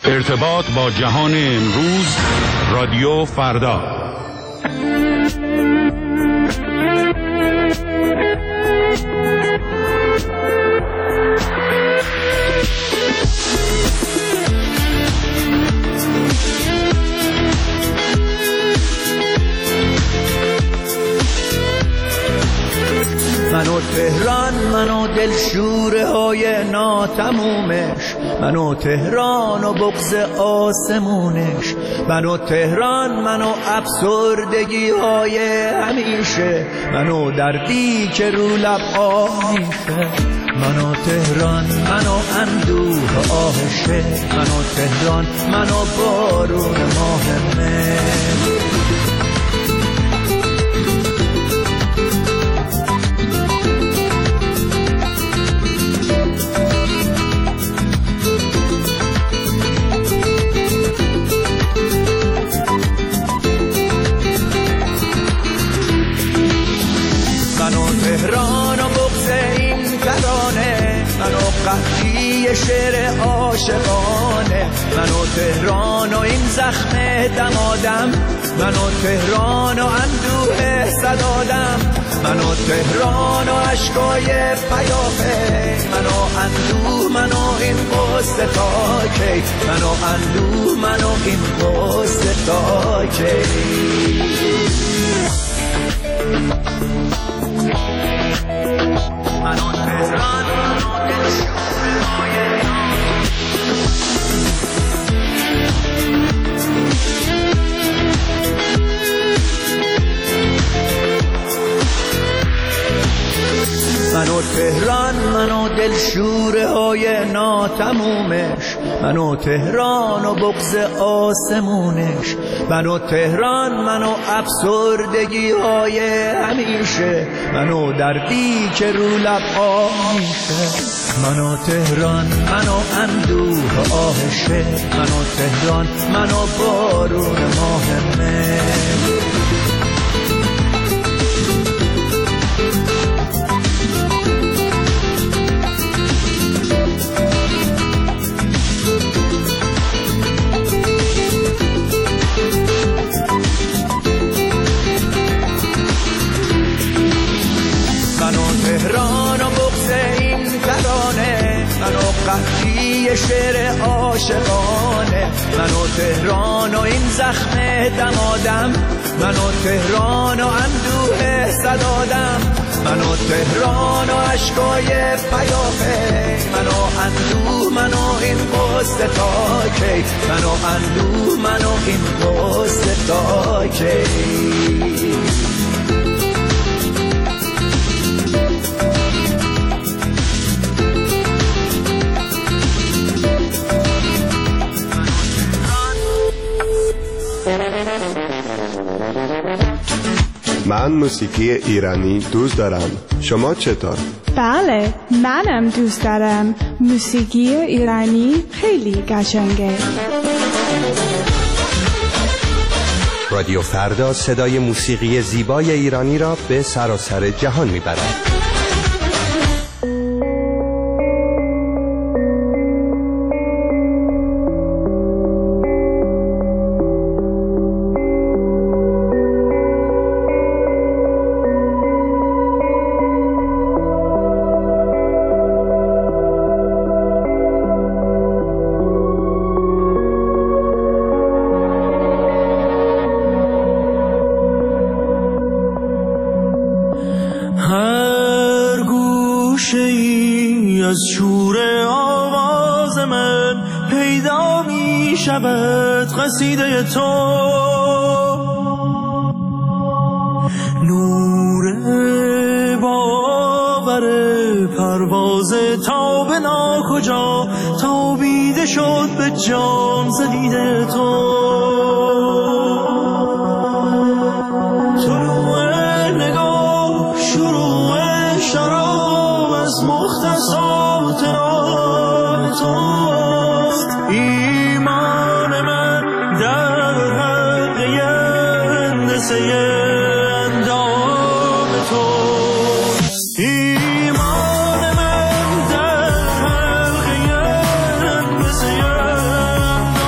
ارتباط با جهان امروز، رادیو فردا. منو تهران، منو دلشوره های ناتمومش، منو تهران و بغض آسمونش، منو تهران، منو افسردگی های همیشه، منو دردی که رو لب آمیشه، منو تهران، منو اندوه آهشه، منو تهران، منو بارون ماه مه. تهران و بغض این ترانه، منو قحطی شعر عاشقانه، منو تهران و این زخم دمادم، منو تهران و اندوه صدادم، منو تهران و عشقای پیافه، منو اندوه، منو این قصه تا کی، منو اندوه، منو این قصه تا کی. منو تهران، منو دلشوره های منو تهران، منو دلشوره های ناتمومش، منو تهران و بغض آسمونش، منو تهران، منو افسردگی های همیشه، منو دردی که رو لب آمیشه، منو تهران، منو اندوه آهشه، منو تهران، منو بارون ماه مه. تهران و بغض این ترانه، منو قحطی شعر عاشقانه، منو تهران و این زخم دمادم، منو تهران و اندوه صدادم، منو تهران و عشقای پیافه، منو اندوه، منو این قصه تا کی، منو اندوه، منو این قصه تا کی. من موسیقی ایرانی دوست دارم. شما چطور؟ بله، منم دوست دارم. موسیقی ایرانی خیلی قشنگه. رادیو فردا صدای موسیقی زیبای ایرانی را به سراسر جهان میبرد. از شور آواز من پیدا می شود قصیده تو، نور باور پرواز تا به ناکجا تابیده شد به جام ز دید تو. طلوع نگاه، شروع شراب از مختصات راه توست، ایمان من در حلقه هندسه اندام توست، ایمان من در حلقه هندسه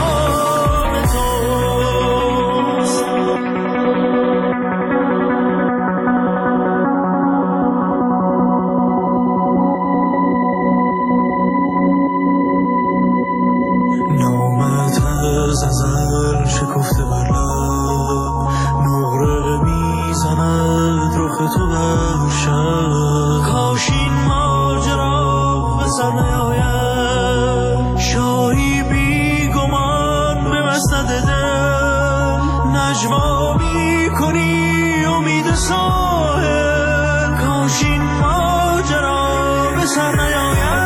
از ازل شکفته بر لب نقره میزند رخ تو بر شب کاش این ماجرا به سر نیاید شاهی بی گمان به مسند دل نجوا میکنی امید ساحل کاش این ماجرا به سر نیاید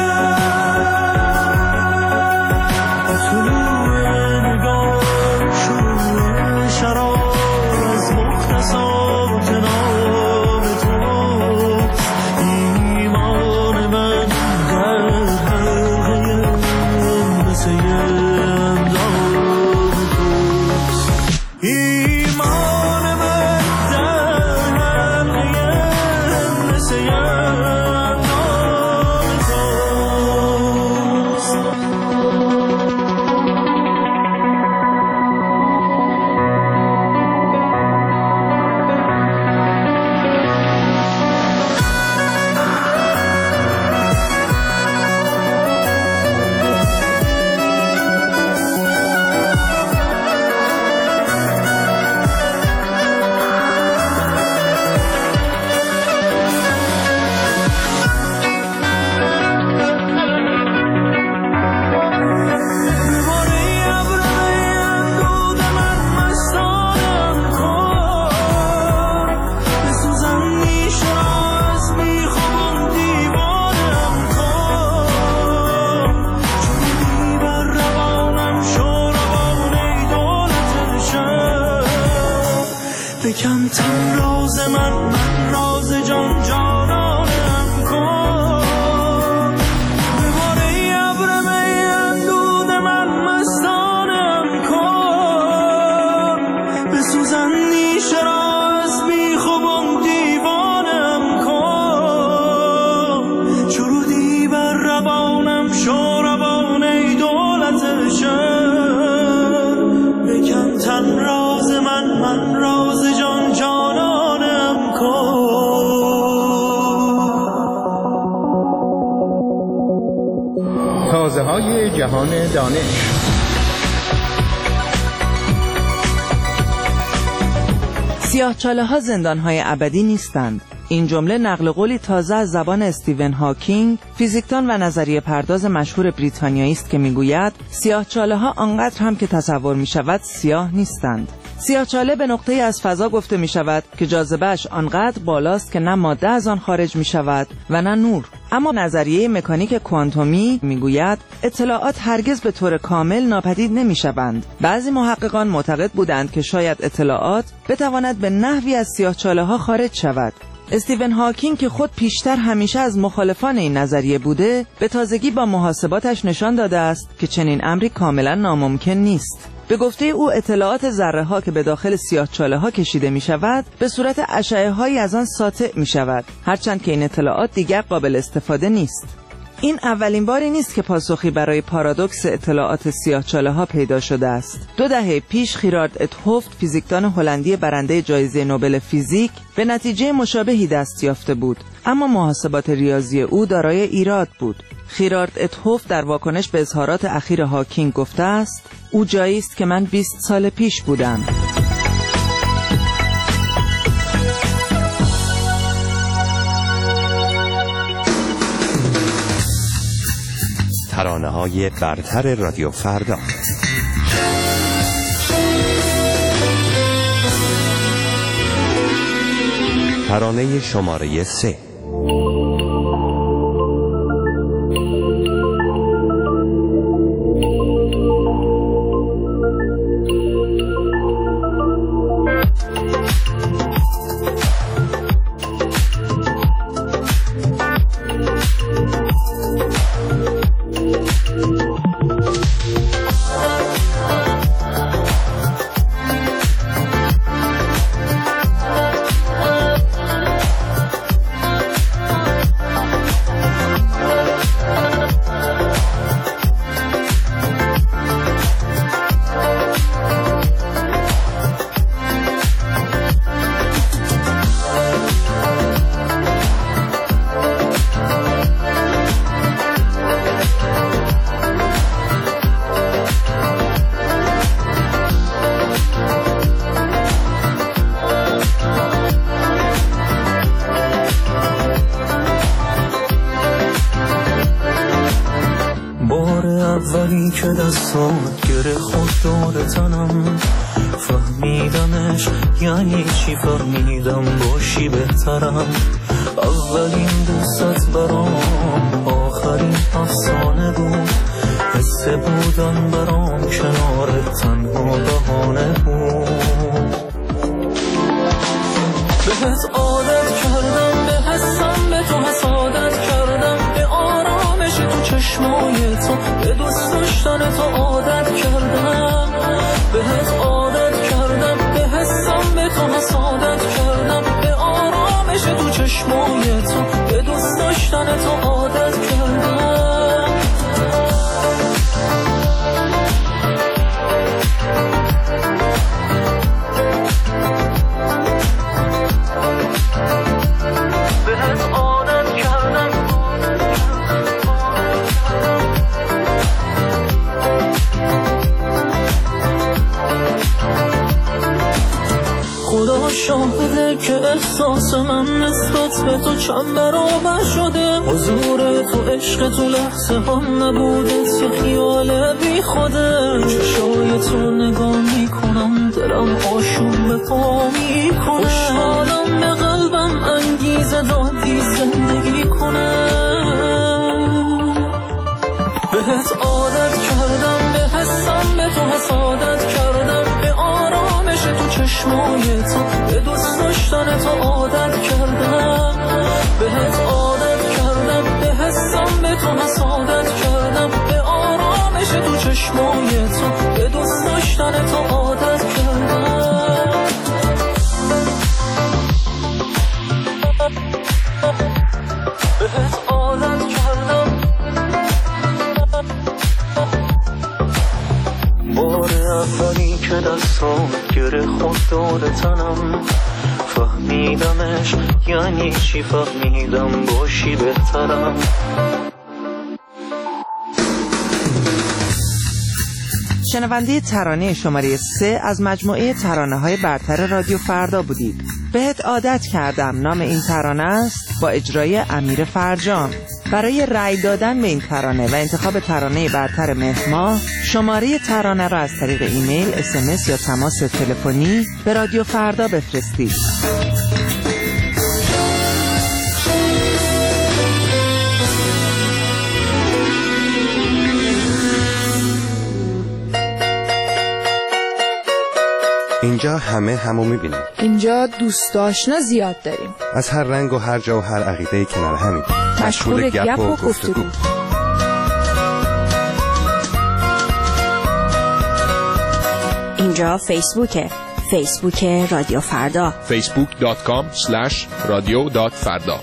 بکن تن راز من راز جان جانانم کن بباره ابر می اندود من مستانم کن بسوزن نیشه را از بیخوبم دیوانم کن چرودی بر روانم شو روان ای دولت شهر بکن تن راز من راز جان جانانم کن تازه های جهان دانش. سیاهچاله ها زندان های ابدی نیستند. این جمله نقل قولی تازه از زبان استیون هاکینگ، فیزیکدان و نظریه پرداز مشهور بریتانیایی است که میگوید سیاهچاله ها آنقدر هم که تصور می شود سیاه نیستند. سیاهچاله به نقطه‌ای از فضا گفته می شود که جاذبه‌اش آنقدر بالاست که نه ماده از آن خارج می شود و نه نور. اما نظریه مکانیک کوانتومی میگوید اطلاعات هرگز به طور کامل ناپدید نمی شوند. بعضی محققان معتقد بودند که شاید اطلاعات بتواند به نحوی از سیاهچاله ها خارج شود. استیون هاکینگ که خود پیشتر همیشه از مخالفان این نظریه بوده، به تازگی با محاسباتش نشان داده است که چنین امری کاملا ناممکن نیست. به گفته او اطلاعات ذره ها که به داخل سیاهچاله ها کشیده می شود به صورت اشعه هایی از آن ساطع می شود، هرچند که این اطلاعات دیگر قابل استفاده نیست. این اولین باری نیست که پاسخی برای پارادوکس اطلاعات سیاهچاله ها پیدا شده است. 2 دهه پیش خیرارد اتهوفت، فیزیکدان هلندی برنده جایزه نوبل فیزیک، به نتیجه مشابهی دست یافته بود، اما محاسبات ریاضی او دارای ایراد بود. خیرارد اتهوفت در واکنش به اظهارات اخیر هاکینگ گفته است: او جایی است که من 20 سال پیش بودم. ترانه‌های برتر رادیو فردا. ترانه شماره 3. اولی که دستات گره خود دور تنم، فهمیدمش یعنی چی، فهمیدم باشی بهترم. اولین دوست برام آخرین افسانه بود، حس بودن برام کنارت تنها بهانه بود. بهت عادت کردم، به حسم به تو حسادت کردم، به آرامش تو چشمای تو، به دوست داشتن تو عادت کردم. بهت عادت کردم، به حسم به تو حسادت کردم، به آرامش تو چشمای تو، به دوست داشتن تو عادت کردم. خدا شاهده که احساس من نسبت به تو چند برابر شده. حضور تو، عشق تو لحظه هم نبوده، یه خیال بی خوده. چشای تو نگاه میکنم، دلم آشوب به پا میکنه. خوشحالم به قلبم انگیزه دادی زندگی کنه. بهت عادت کردم، به حسم به تو حسادت کردم، به آرامش تو چشمای تو، به دوست داشتن تو عادت کردم. بهت عادت کردم، به حسم به تو حسادت کردم، به آرامش تو چشمای تو، به دوست داشتن تو عادت کردم. بهت عادت کردم. بار اولی که دستام گره خود دور تنم، فهمیدمش یعنی چی، فهمیدم باشی بهترم. شنونده ترانه شماره 3 از مجموعه ترانه‌های برتر رادیو فردا بودید. بهت عادت کردم نام این ترانه است، با اجرای امیر فرجام. برای رأی دادن به این ترانه و انتخاب ترانه برتر مهر ماه، شماره ترانه را از طریق ایمیل، SMS یا تماس تلفنی به رادیو فردا بفرستید. اینجا همو میبینیم. اینجا دوست آشنا زیاد داریم، از هر رنگ و هر جا و هر عقیده کنار همین، مشغول گپ و گفتگو. اینجا فیسبوک رادیو فردا، facebook.com/radio.farda.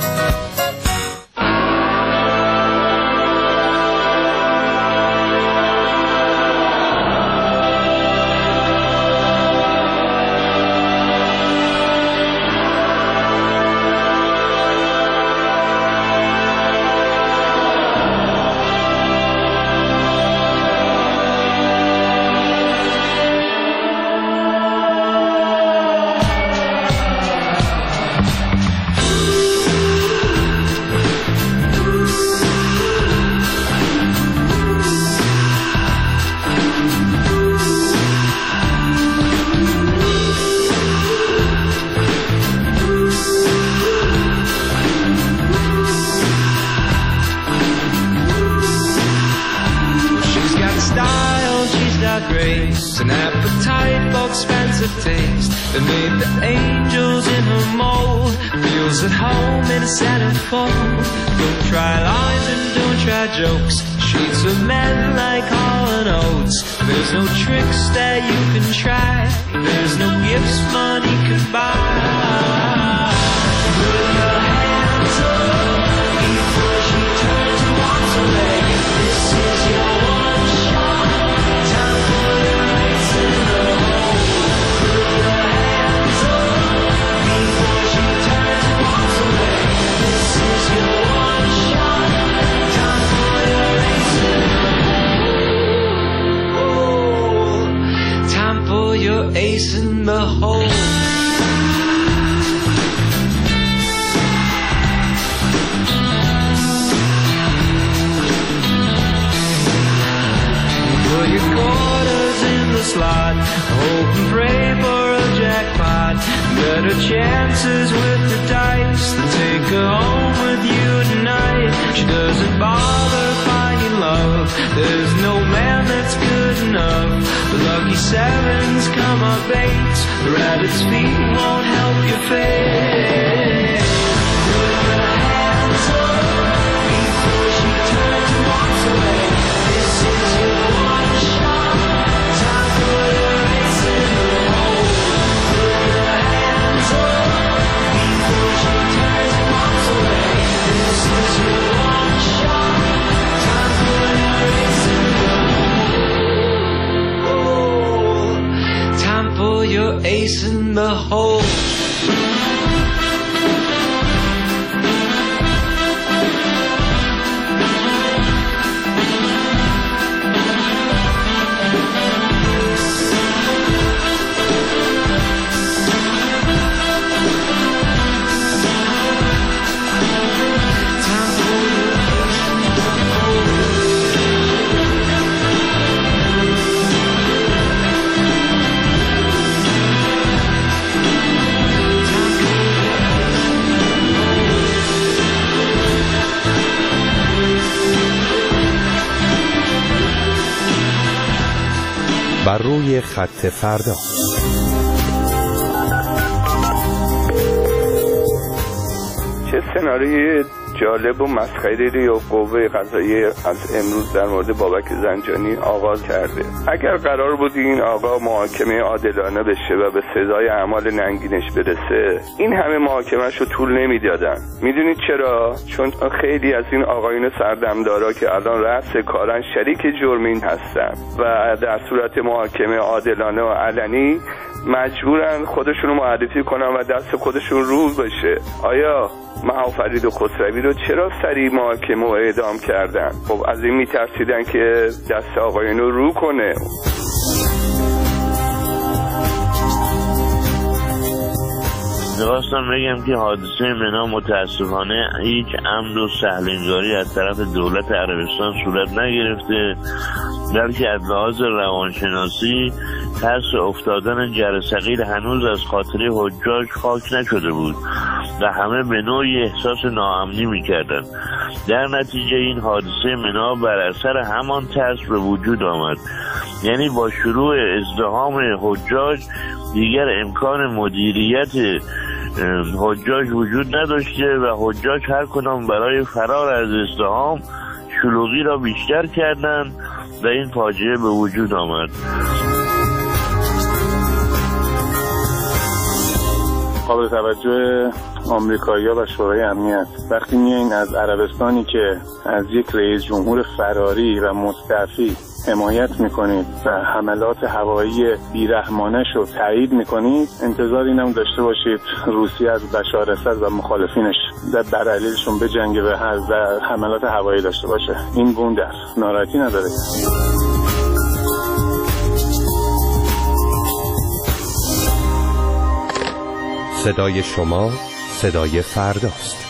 An appetite for expensive taste that made the angels in her mold. Feels at home in a centerfold. Don't try lies and don't try jokes. Sheets of men like Hall & Oates. There's no tricks that you can try. There's no gifts money can buy. Put your hands up before she turns and walks away. This is your one shot. Time for your race in the hole. Put your hands up before she turns and walks away. This is your one shot. Time for your race in the hole. Time for your ace in the hole. your quarters in the slot. Hope and pray for a jackpot. Better chances with the dice than take her home with you tonight. She doesn't bother finding love. There's no man that's good enough. The lucky sevens come up eights. The rabbit's feet won't help your fate. Put her hands up before she turns and walks away. This is your one shot. Time for your ace in the hole. Put her hands up before she turns and walks away. This is your one shot. Time for your ace in the hole. Time for your ace in the hole. بر روی خط فردا. چه سناریوی جالب و مسخره‌ای رو قوه قضاییه از امروز در مورد بابک زنجانی آغاز کرده. اگر قرار بود این آقا محاکمه عادلانه بشه و به سزای اعمال ننگینش برسه، این همه محاکمه‌اش رو طول نمیدادن. میدونید چرا؟ چون خیلی از این آقایون سردمدارا که الان رأس کارن شریک جرم این هستن و در صورت محاکمه عادلانه و علنی مجبورن خودشونو معرفی کنن و دست خودشون رو بشه. آیا مها فرید و خسروی رو چرا سریع محاکمه و اعدام کردن؟ خب از این میترسیدن که دست آقایون رو کنه. می‌خواستم بگم که حادثه منا متاسفانه هیچ عمد و سهل‌انگاری از طرف دولت عربستان صورت نگرفته، بلکه از لحاظ روانشناسی ترس افتادن جرثقیل هنوز از خاطره حجاج خاک نشده بود و همه به نوعی احساس ناامنی می‌کردند. در نتیجه این حادثه منا بر اثر همان ترس به وجود آمد. یعنی با شروع ازدحام حجاج دیگر امکان مدیریت حجاج وجود نداشته و حجاج هر کدام برای فرار از ازدحام شلوغی را بیشتر کردند و این فاجعه به وجود آمد. قابل توجه آمریکایی‌ها و شورای امنیت وقتی میایین از عربستانی که از یک رئیس جمهور فراری و مستعفی حمایت میکنید و حملات هوایی بیرحمانش رو تایید میکنید، انتظار اینم داشته باشید روسیه از بشار اسد و مخالفینش بر علیهشون بجنگه و حملات هوایی داشته باشه. این بوندر ناراحتی نداره. صدای شما صدای فرداست.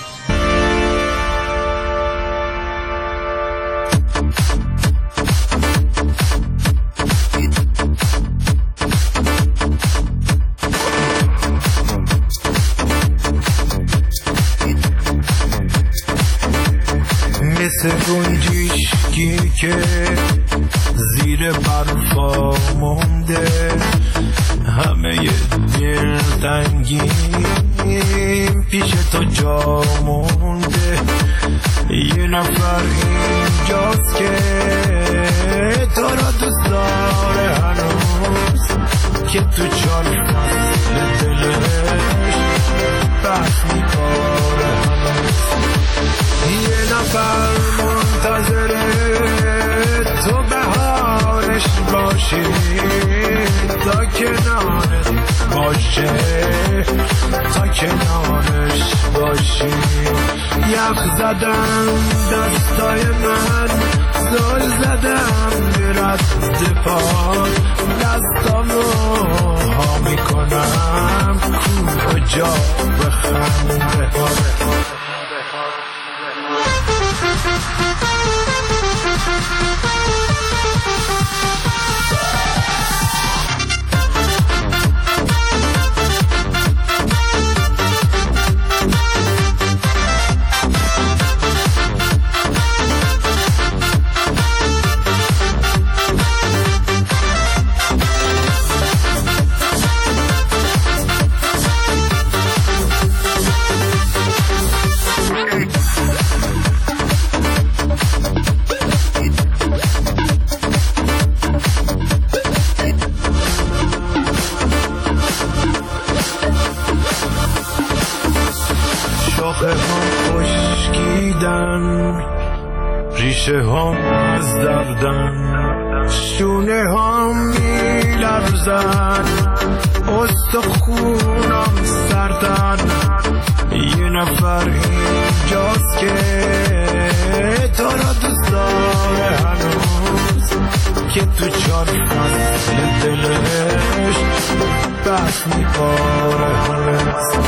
مثل گنجشکی که زیر برفا مونده، همه دلتنگی پیش تو جا مونده. یه نفر اینجاست که تو را دوست داره هنوز، که تو چار فصل دلش بحث میکنه هنوز. یه نفر منتظره تو بهارش باشی، تا کنارت باشه، تا کنارش باشی. یخ زدم دستای من، زل زدم به رد پار، دستامو ها میکنم کجا بخنده. پاچه هم از دردن، شونه هم میلرزن، استخونم سردن. یه نفر اینجاست که تو را دوست داره هنوز، که تو 4 فصل دلش بس میباره هنوز.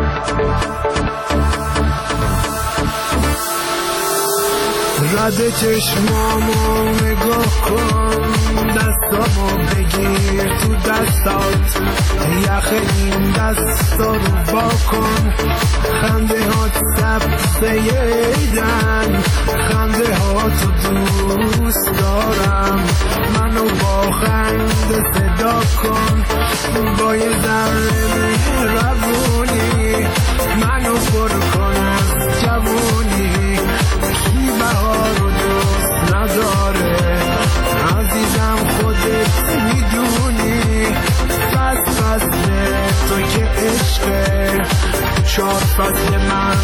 رد چشمامو نگاه کن، دستامو بگیر تو دستات، یخ این دستا رو با کن. خنده هات سبزه ایدن، خنده هاتو دوست دارم. منو با خنده صدا کن، با یه ذره مهربونی منو پر کن از جوونی. کی بهار رو دوست نداره عزیزم، خودت میدونی. فصل تو که عشقه، 4 فصل من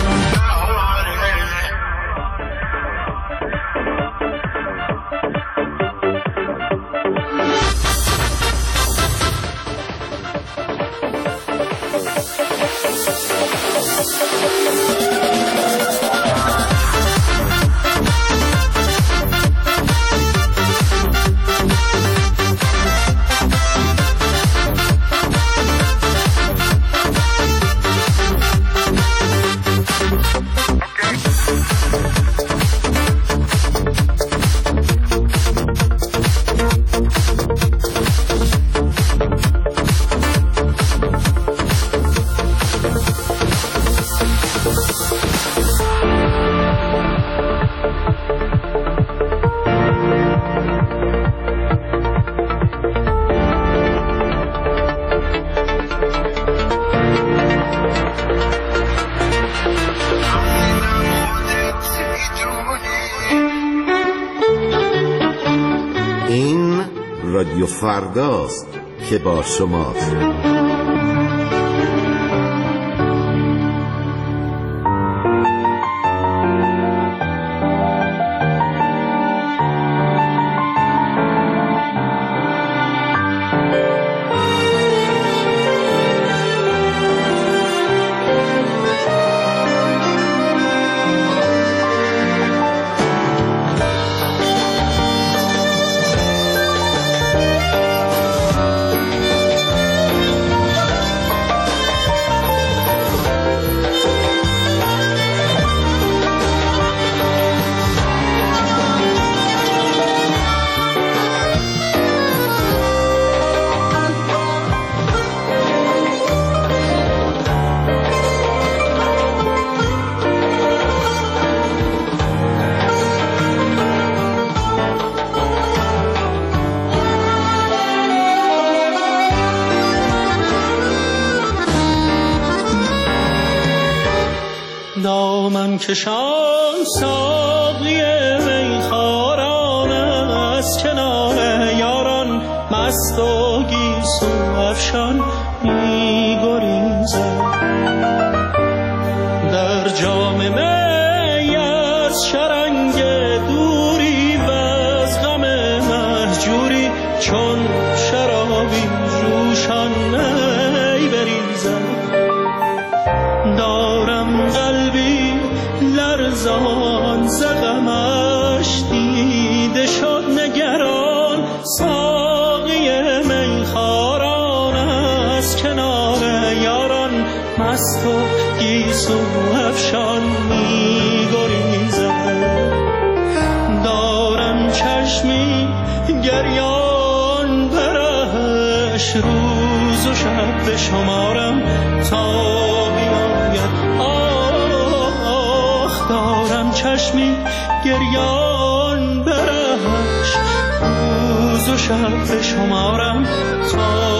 رادیو فرداست که با شماست. دامن کشان ساقی میخواران، از کنار یاران مست و گیسو افشان میگریزد. در جام می از شرنگ دوری و از غم مهجوری، چون شرابی جوشان می بریزد. دارم قلبی لرزان ز غمش، دیده شد نگران ساقی میخواران، از کنار یاران مست و گیسو افشان میگریزد. دارم چشمی گریان برش، روز و شب به شمارم تا دارم چشمی گریان برش، روز و شب به شمارم تا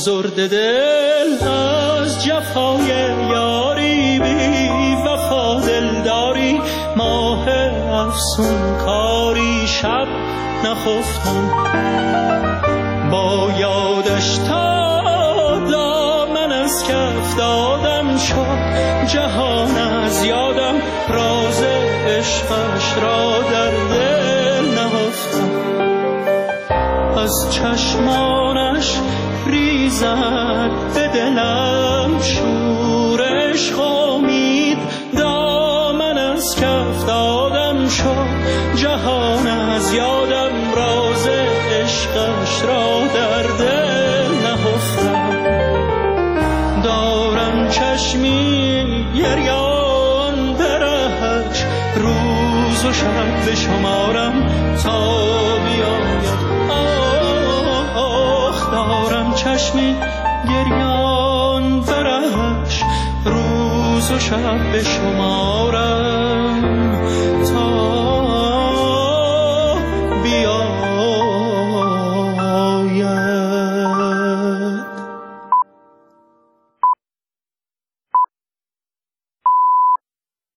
آزرده دل از جفای یاری، بی وفا دلداری، ماه افسون کاری، شب نخفتم با یادش تا دامن از کف دادم شد جهان از یادم، راز عشقش را در دل نهفتم. از چشمانش ریزد به دلم شور عشق امید، دامن از کف دادم شد جهان از یادم، راز عشقش را در دل نهفتم. دارم چشمی گریان درش، روز و شب به شمارم تا بیاید. دارم چشمی گریان برش، روز و شب به شما